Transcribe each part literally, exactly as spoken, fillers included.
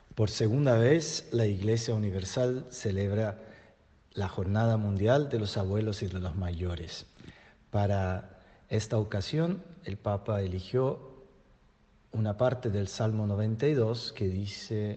Por segunda vez, la Iglesia Universal celebra la Jornada Mundial de los Abuelos y de los Mayores. Para esta ocasión, el Papa eligió una parte del Salmo noventa y dos que dice: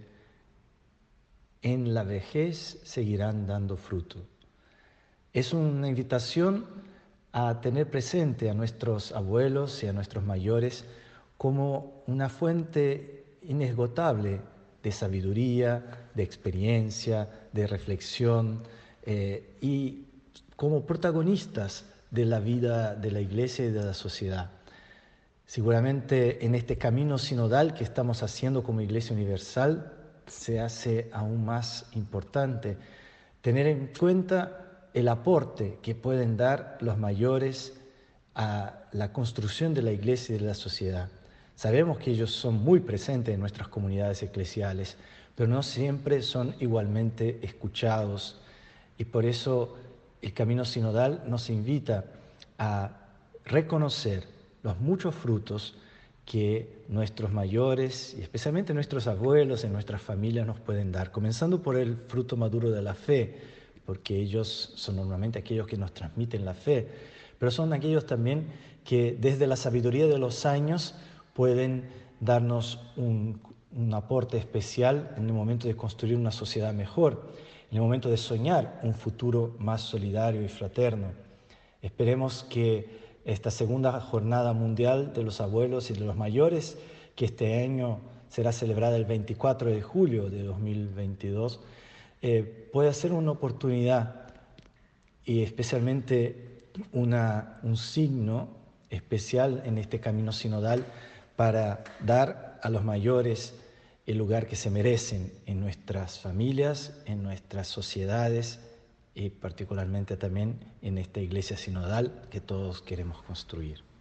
en la vejez seguirán dando fruto. Es una invitación a tener presente a nuestros abuelos y a nuestros mayores como una fuente inesgotable de sabiduría, de experiencia, de reflexión eh, y como protagonistas de la vida de la Iglesia y de la sociedad. Seguramente en este camino sinodal que estamos haciendo como Iglesia Universal se hace aún más importante tener en cuenta el aporte que pueden dar los mayores a la construcción de la Iglesia y de la sociedad. Sabemos que ellos son muy presentes en nuestras comunidades eclesiales, pero no siempre son igualmente escuchados, y por eso el camino sinodal nos invita a reconocer los muchos frutos que nuestros mayores y especialmente nuestros abuelos en nuestras familias nos pueden dar, comenzando por el fruto maduro de la fe, porque ellos son normalmente aquellos que nos transmiten la fe, pero son aquellos también que desde la sabiduría de los años pueden darnos un, un aporte especial en el momento de construir una sociedad mejor, en el momento de soñar un futuro más solidario y fraterno. Esperemos que esta segunda jornada mundial de los abuelos y de los mayores, que este año será celebrada el veinticuatro de julio de dos mil veintidós, eh, pueda ser una oportunidad y especialmente una, un signo especial en este camino sinodal para dar a los mayores el lugar que se merecen en nuestras familias, en nuestras sociedades y particularmente también en esta iglesia sinodal que todos queremos construir.